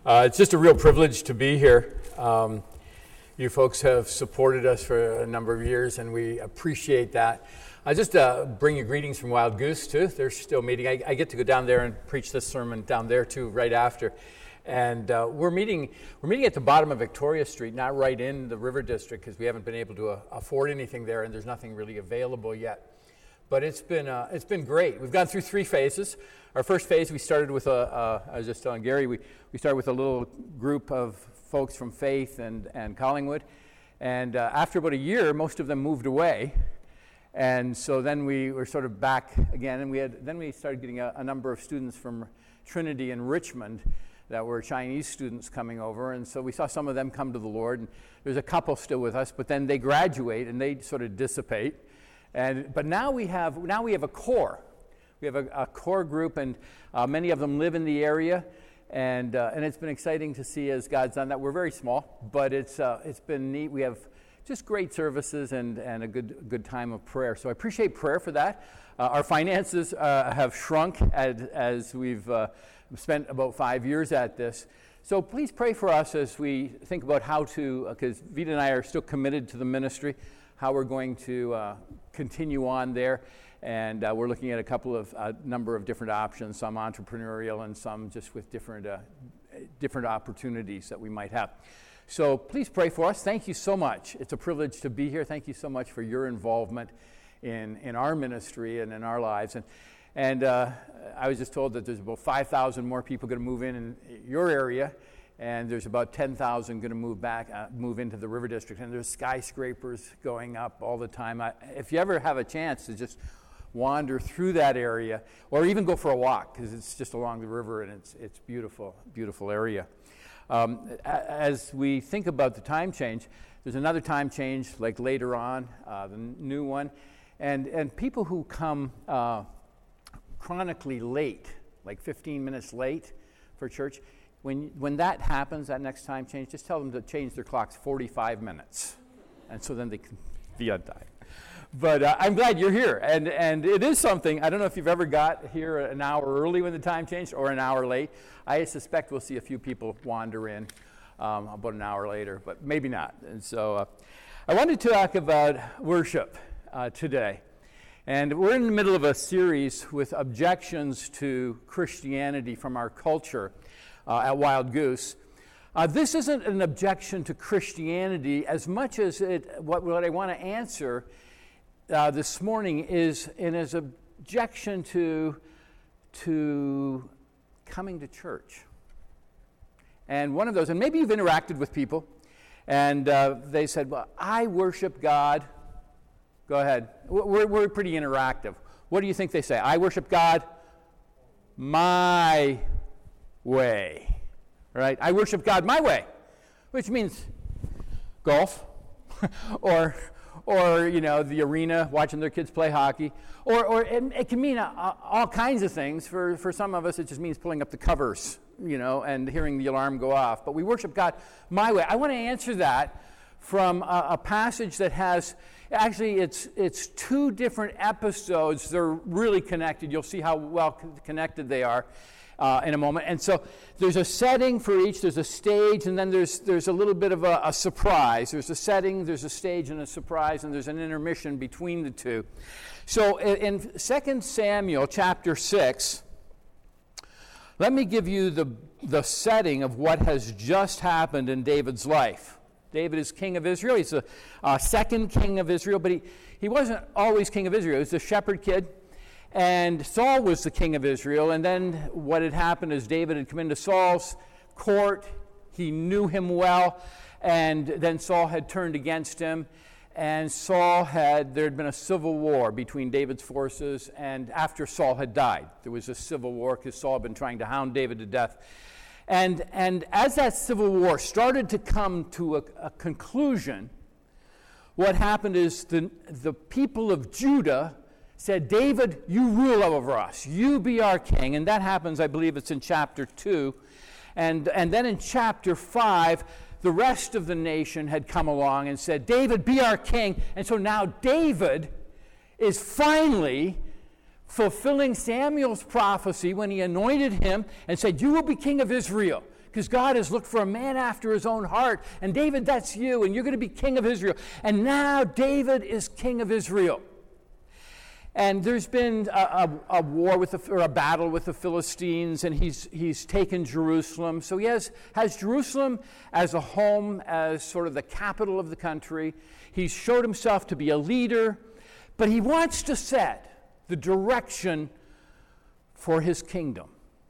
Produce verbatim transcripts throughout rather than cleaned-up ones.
Uh, it's just a real privilege to be here. Um, you folks have supported us for a number of years, and we appreciate that. I just uh, bring you greetings from Wild Goose, too. They're still meeting. I, I get to go down there and preach this sermon down there, too, right after. And uh, we're meeting we're meeting at the bottom of Victoria Street, not right in the River District, because we haven't been able to uh, afford anything there, and there's nothing really available yet. But it's been uh, it's been great. We've gone through three phases. Our first phase, we started with a, uh, I was just telling Gary, we, we started with a little group of folks from Faith and, and Collingwood. And uh, after about a year, most of them moved away. And so then we were sort of back again. And we had then we started getting a, a number of students from Trinity and Richmond that were Chinese students coming over. And so we saw some of them come to the Lord. And there's a couple still with us, but then they graduate and they sort of dissipate. And but now we have now we have a core. We have a, a core group, and uh, many of them live in the area, and uh, and it's been exciting to see as God's done that. We're very small, but it's uh, it's been neat. We have just great services and, and a good good time of prayer. So I appreciate prayer for that. Uh, our finances uh, have shrunk as, as we've uh, spent about five years at this. So please pray for us as we think about how to, because uh, Vita and I are still committed to the ministry, how we're going to uh, continue on there. And uh, we're looking at a couple of uh, number of different options, some entrepreneurial and some just with different uh, different opportunities that we might have. So please pray for us. Thank you so much. It's a privilege to be here. Thank you so much for your involvement in, in our ministry and in our lives. And and uh, I was just told that there's about five thousand more people going to move in in your area, and there's about ten thousand going to move back, uh, move into the River District. And there's skyscrapers going up all the time. I, if you ever have a chance to just wander through that area, or even go for a walk, because it's just along the river and it's it's beautiful, beautiful area. Um, as we think about the time change, there's another time change like later on, uh, the new one, and and people who come uh, chronically late, like fifteen minutes late for church, when when that happens, that next time change, just tell them to change their clocks forty-five minutes, and so then they can be on time. But uh, I'm glad you're here, and and it is something. I don't know if you've ever got here an hour early when the time changed, or an hour late. I suspect we'll see a few people wander in um, about an hour later, but maybe not. And so uh, I wanted to talk about worship uh, today. And we're in the middle of a series with objections to Christianity from our culture uh, at Wild Goose. Uh, this isn't an objection to Christianity as much as it, what, what I want to answer Uh, this morning is in his objection to to coming to church. And one of those, and maybe you've interacted with people, and uh, they said, well, I worship God. Go ahead. We're, we're pretty interactive. What do you think they say? I worship God my way. Right? I worship God my way, which means golf or or, you know, the arena, watching their kids play hockey. Or or it, it can mean uh, all kinds of things. For, for some of us, it just means pulling up the covers, you know, and hearing the alarm go off. But we worship God my way. I want to answer that from a, a passage that has, actually, it's it's two different episodes. They're really connected. You'll see how well connected they are uh, in a moment. And so there's a setting for each. There's a stage, and then there's there's a little bit of a, a surprise. There's a setting, there's a stage, and a surprise, and there's an intermission between the two. So in, in Second Samuel chapter six, let me give you the, the setting of what has just happened in David's life. David is king of Israel. He's the uh, second king of Israel, but he, he wasn't always king of Israel. He was a shepherd kid. And Saul was the king of Israel, and then what had happened is David had come into Saul's court. He knew him well, and then Saul had turned against him, and Saul had, there had been a civil war between David's forces, and after Saul had died, there was a civil war because Saul had been trying to hound David to death. And, and as that civil war started to come to a, a conclusion, what happened is the, the people of Judah said, David, you rule over us. You be our king. And that happens, I believe it's in chapter two. And, and then in chapter five, the rest of the nation had come along and said, David, be our king. And so now David is finally fulfilling Samuel's prophecy when he anointed him and said, you will be king of Israel, because God has looked for a man after his own heart. And David, that's you, and you're going to be king of Israel. And now David is king of Israel. And there's been a, a, a war with the, or a battle with the Philistines, and he's he's taken Jerusalem. So he has, has Jerusalem as a home, as sort of the capital of the country. He's showed himself to be a leader, but he wants to set the direction for his kingdom.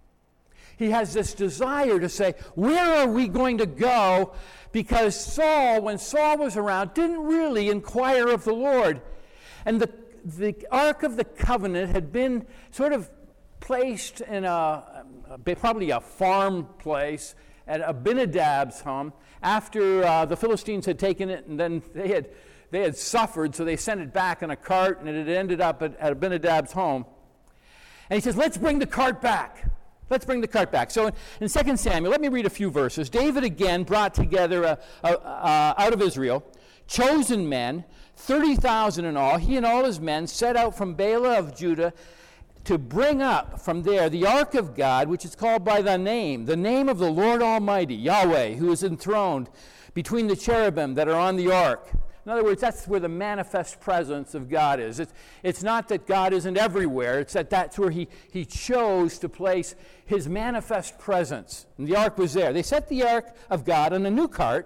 He has this desire to say, where are we going to go? Because Saul, when Saul was around, didn't really inquire of the Lord. And the The Ark of the Covenant had been sort of placed in a, a probably a farm place at Abinadab's home after uh, the Philistines had taken it, and then they had they had suffered, so they sent it back in a cart, and it had ended up at, at Abinadab's home. And he says, let's bring the cart back. Let's bring the cart back. So in, in Second Samuel, let me read a few verses. David again brought together a, a, a, out of Israel chosen men, thirty thousand in all. He and all his men set out from Bela of Judah to bring up from there the ark of God, which is called by the name, the name of the Lord Almighty, Yahweh, who is enthroned between the cherubim that are on the ark. In other words, that's where the manifest presence of God is. It's, it's not that God isn't everywhere. It's that that's where he, he chose to place his manifest presence. And the ark was there. They set the ark of God on a new cart,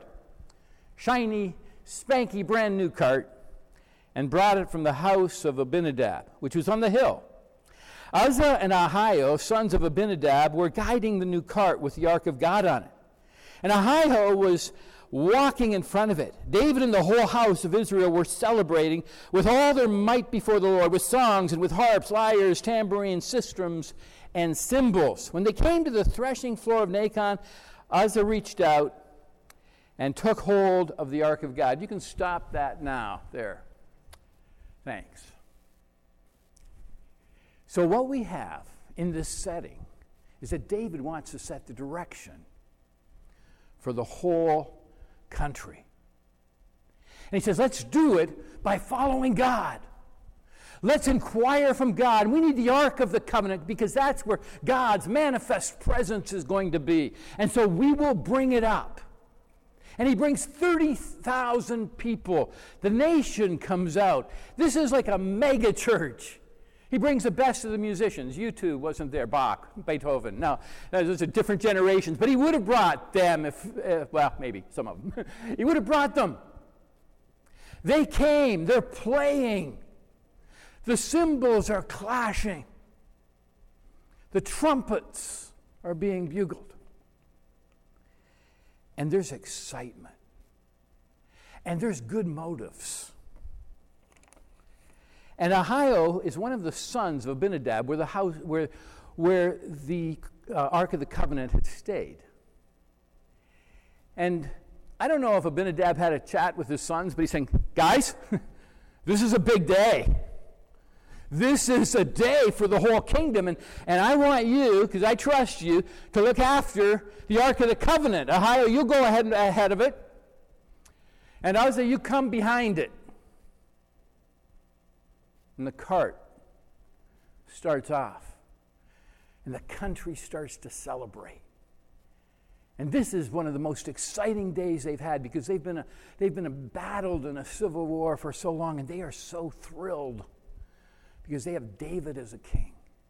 shiny, spanky, brand new cart, and brought it from the house of Abinadab, which was on the hill. Uzzah and Ahio, sons of Abinadab, were guiding the new cart with the ark of God on it. And Ahio was walking in front of it. David and the whole house of Israel were celebrating with all their might before the Lord, with songs and with harps, lyres, tambourines, sistrums, and cymbals. When they came to the threshing floor of Nacon, Uzzah reached out and took hold of the ark of God. You can stop that now, there. Thanks. So what we have in this setting is that David wants to set the direction for the whole country. And he says, let's do it by following God. Let's inquire from God. We need the Ark of the Covenant because that's where God's manifest presence is going to be. And so we will bring it up. And he brings thirty thousand people. The nation comes out. This is like a mega church. He brings the best of the musicians. U two wasn't there, Bach, Beethoven. No, those are different generations. But he would have brought them, if, uh, well, maybe some of them. He would have brought them. They came. They're playing. The cymbals are clashing. The trumpets are being bugled. And there's excitement. And there's good motives. And Ahio is one of the sons of Abinadab, where the house, where, where the uh, Ark of the Covenant had stayed. And I don't know if Abinadab had a chat with his sons, but he's saying, guys, this is a big day. This is a day for the whole kingdom, and, and I want you, because I trust you, to look after the Ark of the Covenant. Ahio, you go ahead ahead of it, and Uzzah, you come behind it. And the cart starts off, and the country starts to celebrate. And this is one of the most exciting days they've had because they've been a, they've been embattled in a civil war for so long, and they are so thrilled because they have David as a king.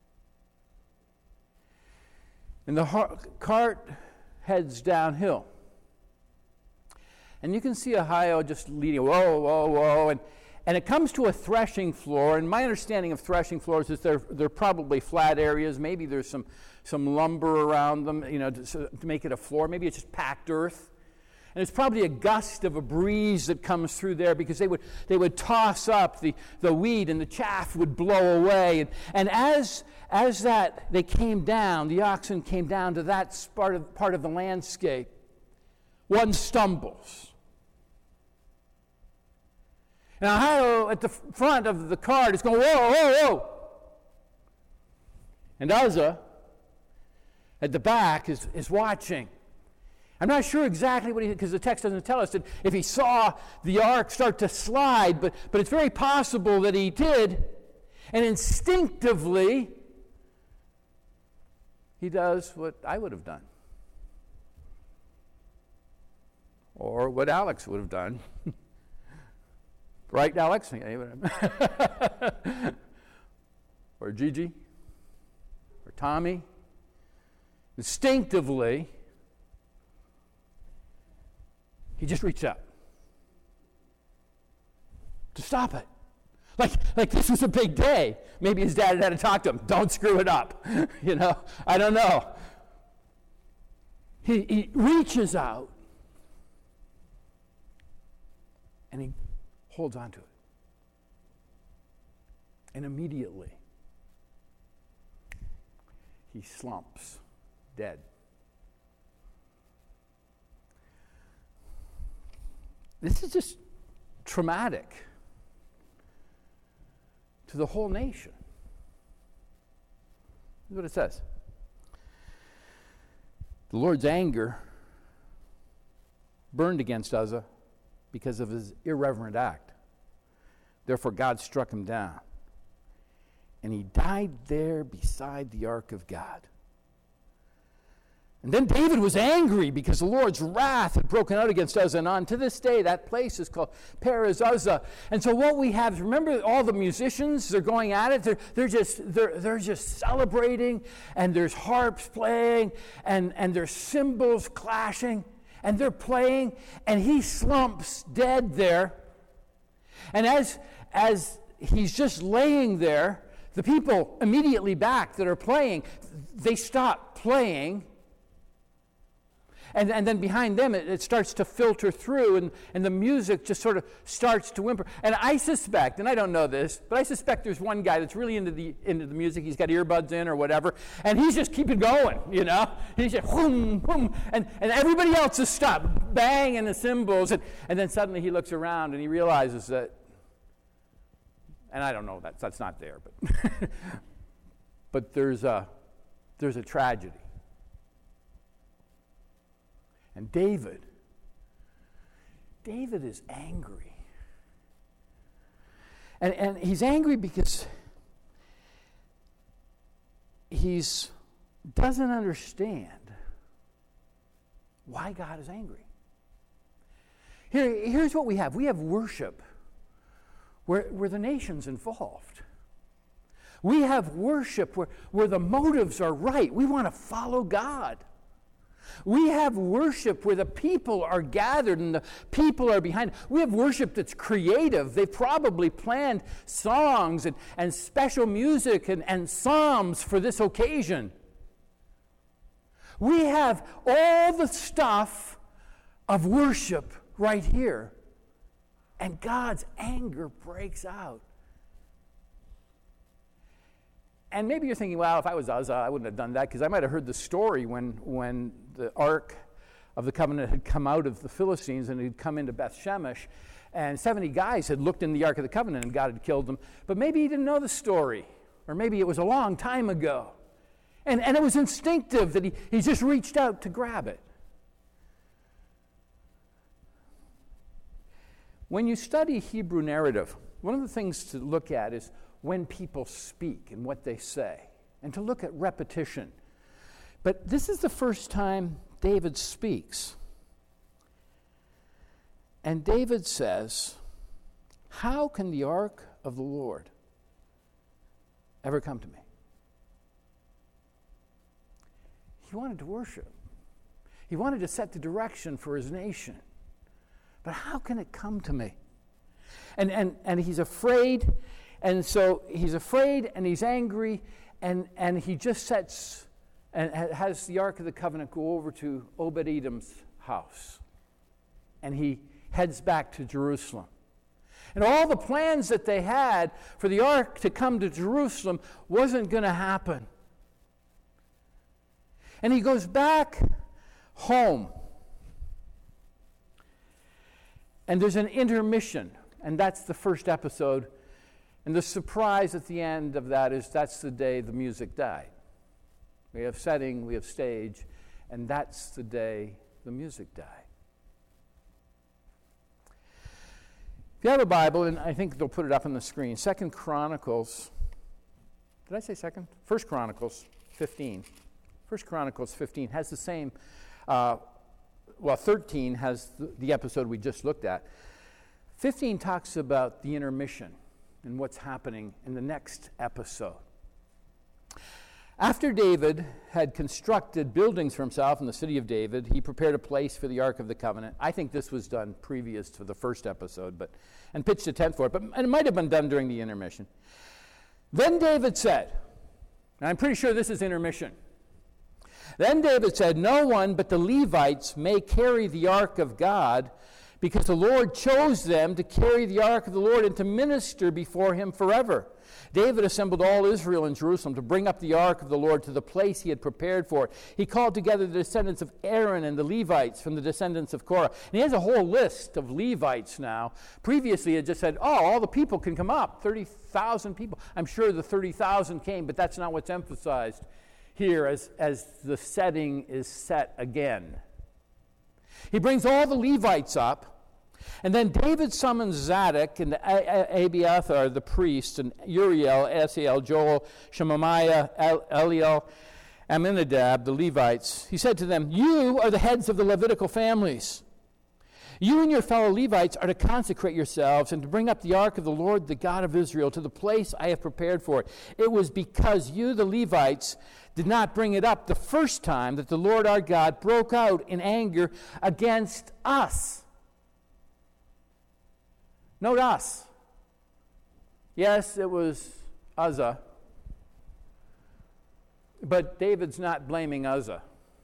And the har- cart heads downhill. And you can see Ahio just leading, whoa, whoa, whoa, and And it comes to a threshing floor, and my understanding of threshing floors is they're, they're probably flat areas. Maybe there's some, some lumber around them, you know, to, so, to make it a floor. Maybe it's just packed earth. And it's probably a gust of a breeze that comes through there because they would, they would toss up the, the weed and the chaff would blow away. And, and as, as that they came down, the oxen came down to that part of, part of the landscape, one stumbles. And Ahio at the front of the cart is going, whoa, whoa, whoa. And Uzzah at the back is, is watching. I'm not sure exactly what he did because the text doesn't tell us that if he saw the ark start to slide, but, but it's very possible that he did. And instinctively, he does what I would have done. Or what Alex would have done. Right, Alex? Or Gigi? Or Tommy? Instinctively, he just reached out to stop it. Like, like this was a big day. Maybe his dad had to talk to him. Don't screw it up. You know, I don't know. He, he reaches out and he holds on to it. And immediately, he slumps dead. This is just traumatic to the whole nation. This is what it says. The Lord's anger burned against Uzzah because of his irreverent act. Therefore God struck him down, and he died there beside the ark of God. And then David was angry because the Lord's wrath had broken out against Uzzah. And on to this day, that place is called Perez Uzzah. And so what we have, remember all the musicians, they're going at it. They're, they're, just, they're, they're just celebrating. And there's harps playing. And, and there's cymbals clashing. And they're playing. And he slumps dead there. And as, as he's just laying there, the people immediately back that are playing, they stop playing. And, and then behind them, it, it starts to filter through, and, and the music just sort of starts to whimper. And I suspect, and I don't know this, but I suspect there's one guy that's really into the into the music. He's got earbuds in or whatever, and he's just keeping going, you know? He's just, whoom, whoom, and, and everybody else is stopped, banging the cymbals. And, and then suddenly he looks around, and he realizes that, and I don't know, that's, that's not there, but, but there's a, there's a tragedy. And David, David is angry. And, and he's angry because he doesn't understand why God is angry. Here, here's what we have. We have worship where, where the nation's involved. We have worship where, where the motives are right. We want to follow God. We have worship where the people are gathered and the people are behind. We have worship that's creative. They've probably planned songs and, and special music and, and psalms for this occasion. We have all the stuff of worship right here. And God's anger breaks out. And maybe you're thinking, well, if I was Uzzah, I wouldn't have done that, because I might have heard the story when, when the Ark of the Covenant had come out of the Philistines and had come into Beth Shemesh, and seventy guys had looked in the Ark of the Covenant and God had killed them. But maybe he didn't know the story, or maybe it was a long time ago. And, and it was instinctive that he, he just reached out to grab it. When you study Hebrew narrative, one of the things to look at is when people speak and what they say, and to look at repetition. But this is the first time David speaks. And David says, how can the ark of the Lord ever come to me? He wanted to worship. He wanted to set the direction for his nation. But how can it come to me? And, and, and he's afraid. And so he's afraid and he's angry, and, and he just sets and has the Ark of the Covenant go over to Obed-Edom's house. And he heads back to Jerusalem. And all the plans that they had for the Ark to come to Jerusalem wasn't going to happen. And he goes back home. And there's an intermission, and that's the first episode. And the surprise at the end of that is that's the day the music died. We have setting, we have stage, and that's the day the music died. If you have a Bible, and I think they'll put it up on the screen, Second Chronicles Did I say second? First Chronicles fifteen. First Chronicles fifteen has the same, uh, well, thirteen has the, the episode we just looked at. fifteen talks about the intermission and what's happening in the next episode. After David had constructed buildings for himself in the city of David, he prepared a place for the Ark of the Covenant. I think this was done previous to the first episode, but and pitched a tent for it, but it might have been done during the intermission. Then David said, and I'm pretty sure this is intermission. Then David said, "No one but the Levites may carry the Ark of God, because the Lord chose them to carry the Ark of the Lord and to minister before him forever." David assembled all Israel in Jerusalem to bring up the Ark of the Lord to the place he had prepared for it. He called together the descendants of Aaron and the Levites from the descendants of Korah. And he has a whole list of Levites now. Previously, he had just said, oh, all the people can come up, thirty thousand people. I'm sure the thirty thousand came, but that's not what's emphasized here as, as the setting is set again. He brings all the Levites up. And then David summons Zadok and Abiathar, the priest, and Uriel, Asahel, Joel, Shemaiah, Eliel, Aminadab, the Levites. He said to them, "You are the heads of the Levitical families. You and your fellow Levites are to consecrate yourselves and to bring up the ark of the Lord, the God of Israel, to the place I have prepared for it. It was because you, the Levites, did not bring it up the first time that the Lord our God broke out in anger against us." Note us. Yes, it was Uzzah. But David's not blaming Uzzah.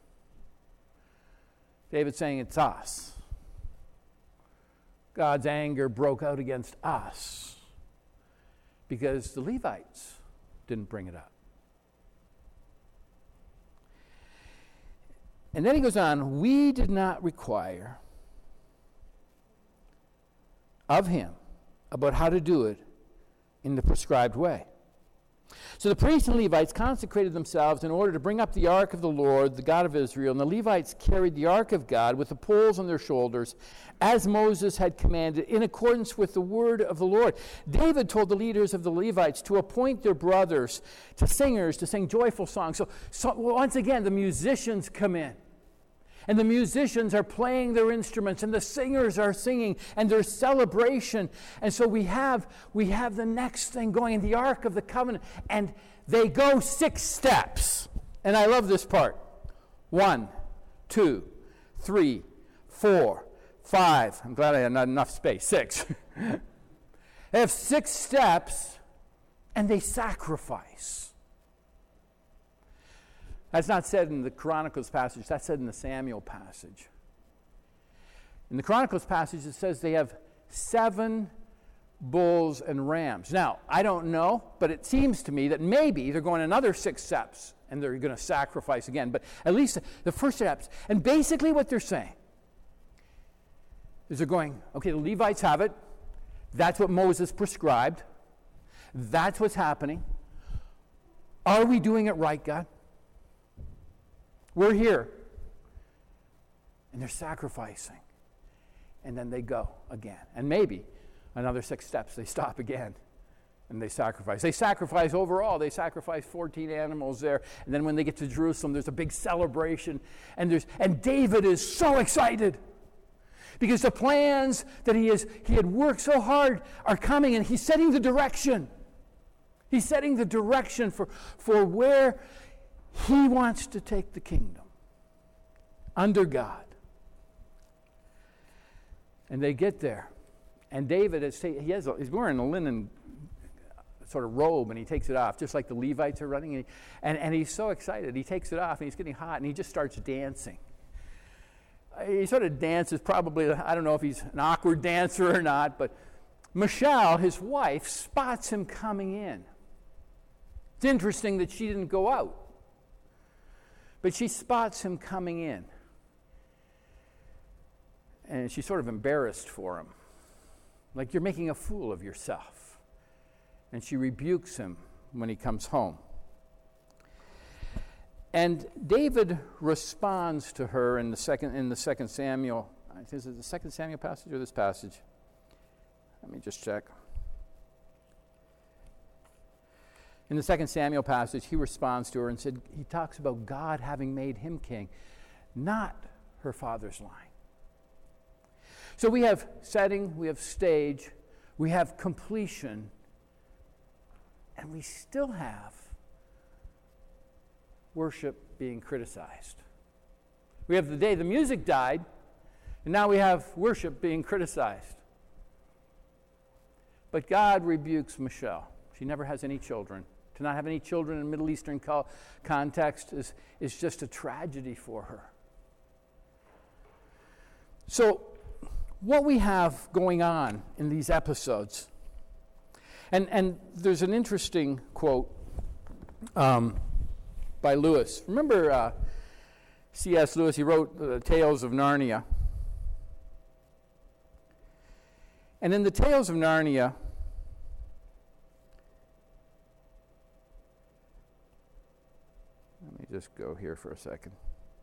David's saying it's us. God's anger broke out against us because the Levites didn't bring it up. And then he goes on, "We did not require of him about how to do it in the prescribed way." So the priests and Levites consecrated themselves in order to bring up the ark of the Lord, the God of Israel, and the Levites carried the ark of God with the poles on their shoulders, as Moses had commanded, in accordance with the word of the Lord. David told the leaders of the Levites to appoint their brothers to singers to sing joyful songs. So, so once again, the musicians come in. And the musicians are playing their instruments, and the singers are singing, and there's celebration. And so we have we have the next thing going in the Ark of the Covenant, and they go six steps. And I love this part. One, two, three, four, five. I'm glad I had not enough space. Six. They have six steps, and they sacrifice. That's not said in the Chronicles passage. That's said in the Samuel passage. In the Chronicles passage, it says they have seven bulls and rams. Now, I don't know, but it seems to me that maybe they're going another six steps and they're going to sacrifice again. But at least the first steps. And basically what they're saying is they're going, okay, the Levites have it. That's what Moses prescribed. That's what's happening. Are we doing it right, God? We're here. And they're sacrificing. And then they go again. And maybe another six steps, they stop again. And they sacrifice. They sacrifice overall. They sacrifice fourteen animals there. And then when they get to Jerusalem, there's a big celebration. And there's and David is so excited. Because the plans that he is he had worked so hard are coming, and he's setting the direction. He's setting the direction for, for where he wants to take the kingdom under God. And they get there. And David, is, he has a, he's wearing a linen sort of robe, and he takes it off, just like the Levites are running. And, and, and he's so excited. He takes it off, and he's getting hot, and he just starts dancing. He sort of dances, probably, I don't know if he's an awkward dancer or not, but Michal, his wife, spots him coming in. It's interesting that she didn't go out. But she spots him coming in. And she's sort of embarrassed for him. Like, you're making a fool of yourself. And she rebukes him when he comes home. And David responds to her in the second in the second Samuel. Is it the second Samuel passage or this passage? Let me just check. In the Second Samuel passage, he responds to her and said, he talks about God having made him king, not her father's line. So we have setting, we have stage, we have completion, and we still have worship being criticized. We have the day the music died, and now we have worship being criticized. But God rebukes Michelle. She never has any children. To not have any children in a Middle Eastern co- context is, is just a tragedy for her. So, what we have going on in these episodes, and, and there's an interesting quote um, by Lewis. Remember uh, C S Lewis, he wrote the uh, Tales of Narnia. And in the Tales of Narnia, let me just go here for a second.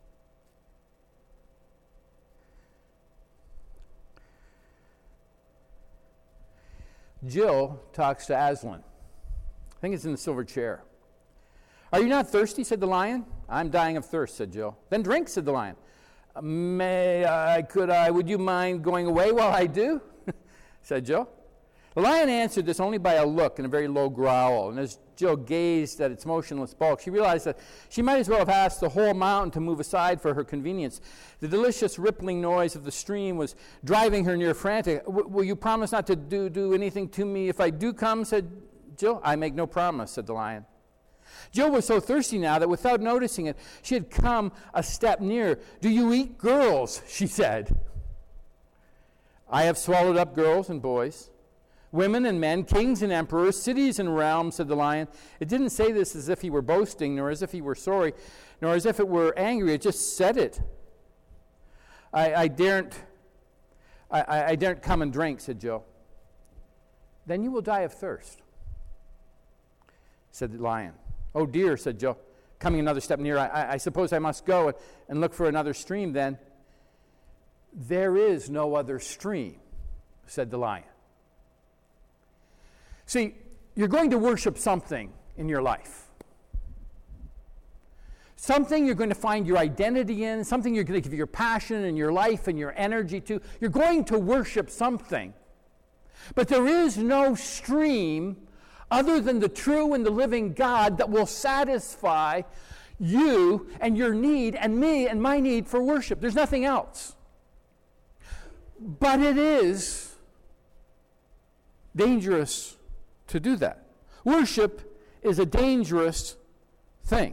Jill talks to Aslan. I think it's in the silver chair. Are you not thirsty, said the lion. I'm dying of thirst, said Jill. Then drink, said the lion. May I, could I, would you mind going away while I do? said Jill. The lion answered this only by a look and a very low growl, and as Jill gazed at its motionless bulk, she realized that she might as well have asked the whole mountain to move aside for her convenience. The delicious rippling noise of the stream was driving her near frantic. Will you promise not to do, do anything to me if I do come, said Jill. I make no promise, said the lion. Jill was so thirsty now that without noticing it, she had come a step nearer. Do you eat girls? She said. I have swallowed up girls and boys, women and men, kings and emperors, cities and realms, said the lion. It didn't say this as if he were boasting, nor as if he were sorry, nor as if it were angry. It just said it. I, I daren't I, I daren't come and drink, said Jill. Then you will die of thirst, said the lion. Oh dear, said Jill, coming another step nearer. I, I suppose I must go and, and look for another stream then. There is no other stream, said the lion. See, you're going to worship something in your life. Something you're going to find your identity in, something you're going to give your passion and your life and your energy to. You're going to worship something. But there is no stream other than the true and the living God that will satisfy you and your need and me and my need for worship. There's nothing else. But it is dangerous to do that. Worship is a dangerous thing.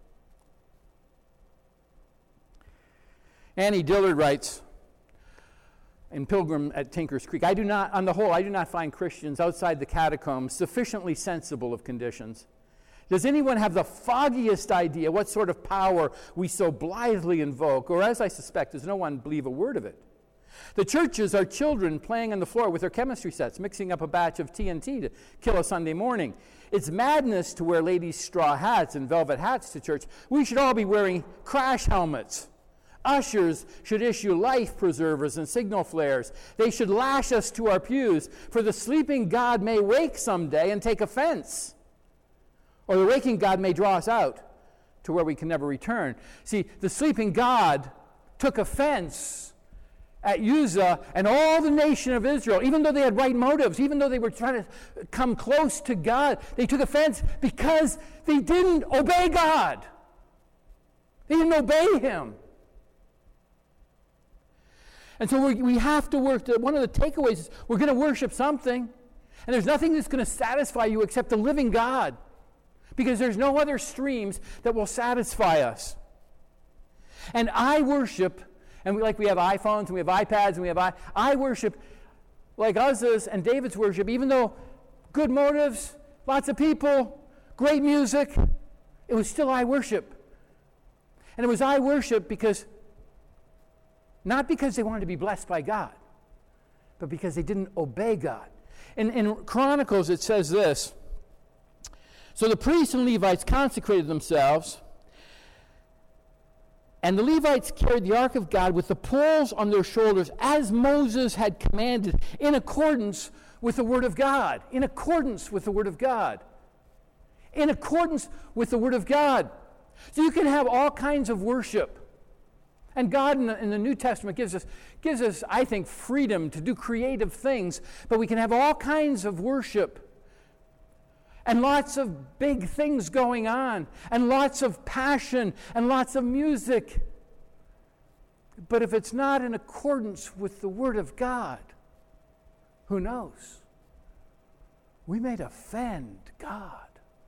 Annie Dillard writes in Pilgrim at Tinker's Creek, I do not, on the whole, I do not find Christians outside the catacombs sufficiently sensible of conditions. Does anyone have the foggiest idea what sort of power we so blithely invoke, or as I suspect, does no one believe a word of it? The churches are children playing on the floor with their chemistry sets, mixing up a batch of T N T to kill a Sunday morning. It's madness to wear ladies' straw hats and velvet hats to church. We should all be wearing crash helmets. Ushers should issue life preservers and signal flares. They should lash us to our pews, for the sleeping God may wake someday and take offense. Or the waking God may draw us out to where we can never return. See, the sleeping God took offense at Uzzah and all the nation of Israel, even though they had right motives, even though they were trying to come close to God, they took offense because they didn't obey God. They didn't obey Him. And so we we have to work. To, one of the takeaways is we're going to worship something, and there's nothing that's going to satisfy you except the living God, because there's no other streams that will satisfy us. And I worship, and we, like we have iPhones and we have iPads and we have I, I worship like Uzzah's and David's worship, even though good motives, lots of people, great music, it was still I worship. And it was I worship because not because they wanted to be blessed by God, but because they didn't obey God. In, in Chronicles, it says this, so the priests and Levites consecrated themselves, and the Levites carried the ark of God with the poles on their shoulders, as Moses had commanded, in accordance with the word of God. In accordance with the word of God. in accordance with the Word of God. So you can have all kinds of worship. And God in the, in the New Testament gives us, gives us, I think, freedom to do creative things, but we can have all kinds of worship and lots of big things going on and lots of passion and lots of music. But if it's not in accordance with the Word of God, who knows? We may offend God.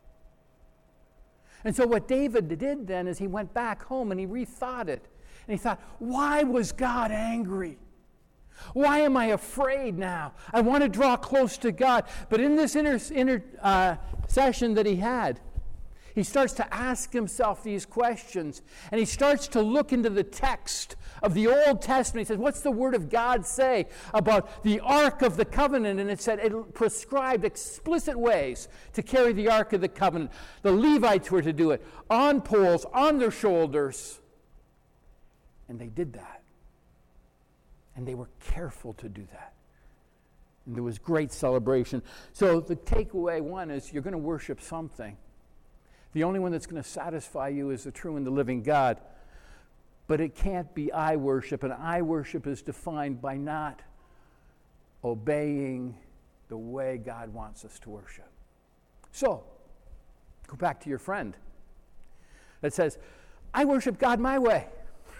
And so what David did then is he went back home and he rethought it. And he thought, why was God angry? Why am I afraid now? I want to draw close to God. But in this inner, inner uh, session that he had, he starts to ask himself these questions. And he starts to look into the text of the Old Testament. He says, what's the Word of God say about the Ark of the Covenant? And it said it prescribed explicit ways to carry the Ark of the Covenant. The Levites were to do it on poles, on their shoulders. And they did that. And they were careful to do that. And there was great celebration. So the takeaway one is you're going to worship something. The only one that's going to satisfy you is the true and the living God. But it can't be I worship. And I worship is defined by not obeying the way God wants us to worship. So, go back to your friend that says, I worship God my way.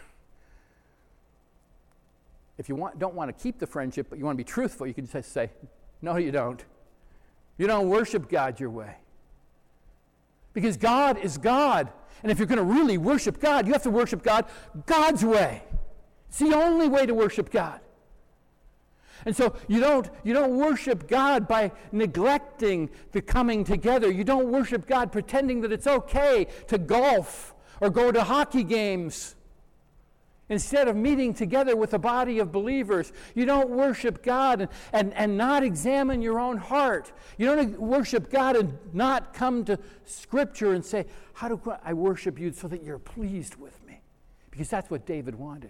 If you want, don't want to keep the friendship, but you want to be truthful, you can just say, no, you don't. You don't worship God your way. Because God is God. And if you're going to really worship God, you have to worship God God's way. It's the only way to worship God. And so you don't, you don't worship God by neglecting the coming together. You don't worship God pretending that it's okay to golf or go to hockey games. Instead of meeting together with a body of believers, you don't worship God and, and, and not examine your own heart. You don't worship God and not come to Scripture and say, how do I worship you so that you're pleased with me? Because that's what David wanted.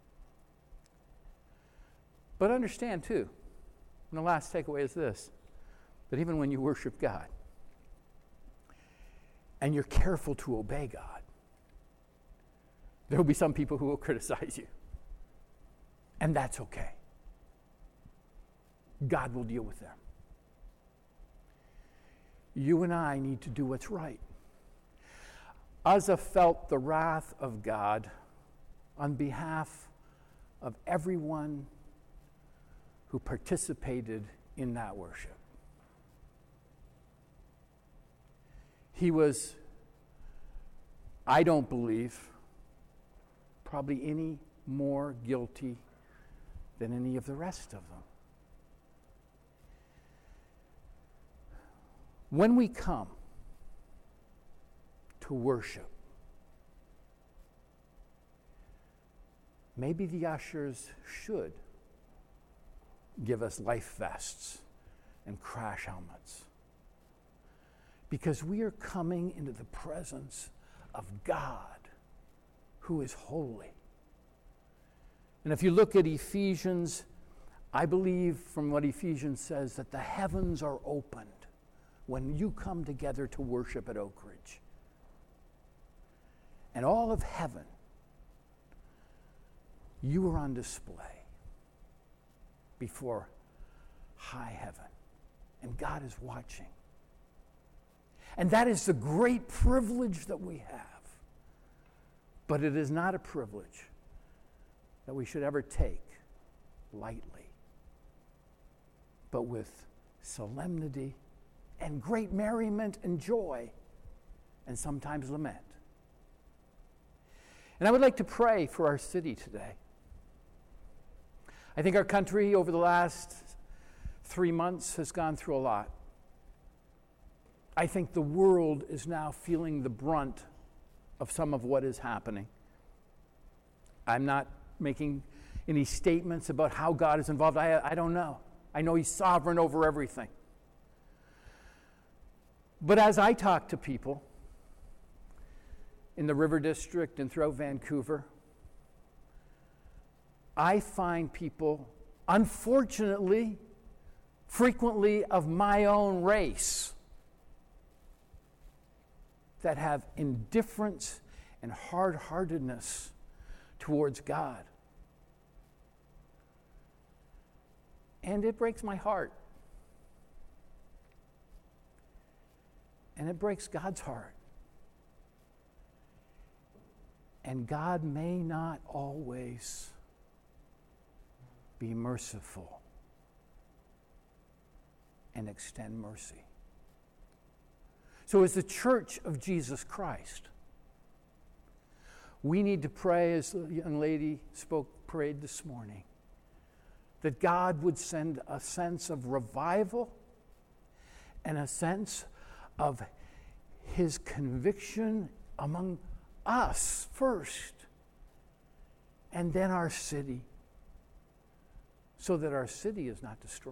But understand, too, and the last takeaway is this, that even when you worship God and you're careful to obey God, there will be some people who will criticize you. And that's okay. God will deal with them. You and I need to do what's right. Uzzah felt the wrath of God on behalf of everyone who participated in that worship. He was, I don't believe, probably any more guilty than any of the rest of them. When we come to worship, maybe the ushers should give us life vests and crash helmets, because we are coming into the presence of God, who is holy. And if you look at Ephesians, I believe from what Ephesians says that the heavens are opened when you come together to worship at Oak Ridge. And all of heaven, you are on display before high heaven. And God is watching. And that is the great privilege that we have. But it is not a privilege that we should ever take lightly, but with solemnity and great merriment and joy, and sometimes lament. And I would like to pray for our city today. I think our country over the last three months has gone through a lot. I think the world is now feeling the brunt of some of what is happening. I'm not making any statements about how God is involved. I, I don't know. I know He's sovereign over everything. But as I talk to people in the River District and throughout Vancouver, I find people, unfortunately, frequently of my own race, that have indifference and hard-heartedness towards God. And it breaks my heart. And it breaks God's heart. And God may not always be merciful and extend mercy. So as the church of Jesus Christ, we need to pray, as the young lady spoke, prayed this morning, that God would send a sense of revival and a sense of his conviction among us first, and then our city, so that our city is not destroyed.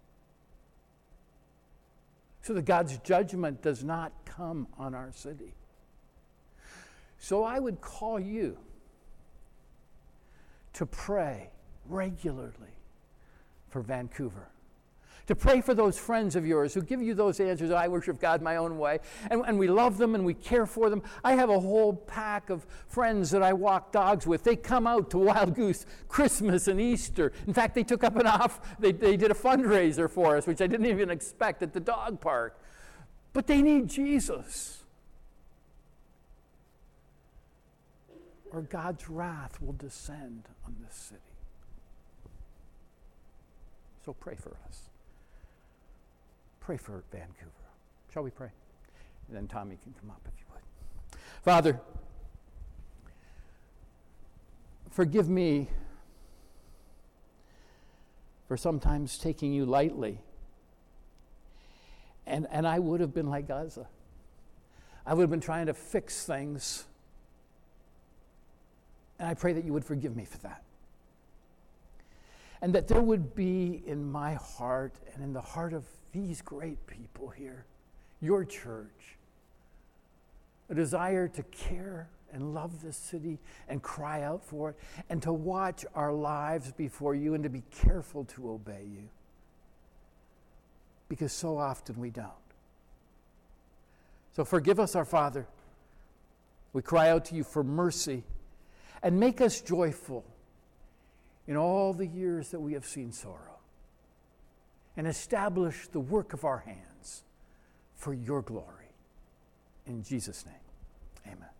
So that God's judgment does not come on our city. So I would call you to pray regularly for Vancouver. To pray for those friends of yours who give you those answers. I worship God my own way. And, and we love them and we care for them. I have a whole pack of friends that I walk dogs with. They come out to Wild Goose Christmas and Easter. In fact, they took up an off, they, they did a fundraiser for us, which I didn't even expect at the dog park. But they need Jesus, or God's wrath will descend on this city. So pray for us. Pray for Vancouver. Shall we pray? And then Tommy can come up if you would. Father, forgive me for sometimes taking you lightly. And, and I would have been like Gaza. I would have been trying to fix things. And I pray that you would forgive me for that. And that there would be in my heart and in the heart of these great people here, your church, a desire to care and love this city and cry out for it, and to watch our lives before you and to be careful to obey you. Because so often we don't. So forgive us, our Father. We cry out to you for mercy, and make us joyful in all the years that we have seen sorrow, and establish the work of our hands for your glory. In Jesus' name, amen.